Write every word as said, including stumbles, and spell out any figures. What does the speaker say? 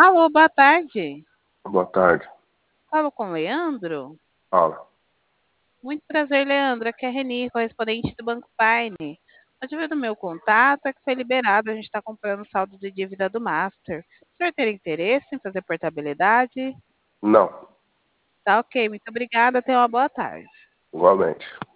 Alô, boa tarde. Boa tarde. Falo com o Leandro? Fala. Muito prazer, Leandro. Aqui é a Reni, correspondente do Banco Paine. O motivo do meu contato é que foi liberado, a gente está comprando saldo de dívida do Master. O senhor teria interesse em fazer portabilidade? Não, Tá ok, muito obrigada, tenha uma boa tarde. igualmente.